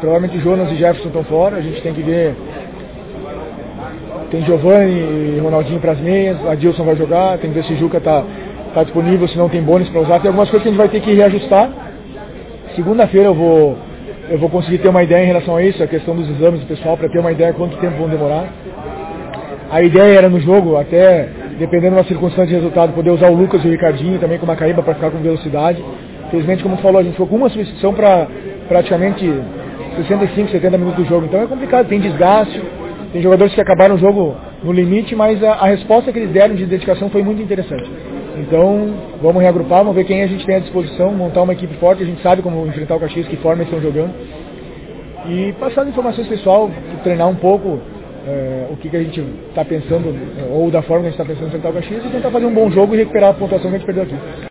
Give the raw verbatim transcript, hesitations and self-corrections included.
provavelmente Jonas e Jefferson estão fora, a gente tem que ver. Tem Giovani e Ronaldinho para as meias, Adilson vai jogar, tem que ver se Juca está tá disponível, se não tem bônus para usar. Tem algumas coisas que a gente vai ter que reajustar. Segunda-feira eu vou, eu vou conseguir ter uma ideia em relação a isso, a questão dos exames do pessoal, para ter uma ideia de quanto tempo vão demorar. A ideia era no jogo, até dependendo da circunstância de resultado, poder usar o Lucas e o Ricardinho também com uma Macaíba para ficar com velocidade. Infelizmente, como tu falou, a gente ficou com uma substituição para praticamente sessenta e cinco, setenta minutos do jogo. Então é complicado, tem desgaste, tem jogadores que acabaram o jogo no limite, mas a, a resposta que eles deram de dedicação foi muito interessante. Então, vamos reagrupar, vamos ver quem a gente tem à disposição, montar uma equipe forte, a gente sabe como enfrentar o Caxias, que forma eles estão jogando. E passar as informações pessoal, treinar um pouco é, o que, que a gente está pensando, ou da forma que a gente está pensando em enfrentar o Caxias, e tentar fazer um bom jogo e recuperar a pontuação que a gente perdeu aqui.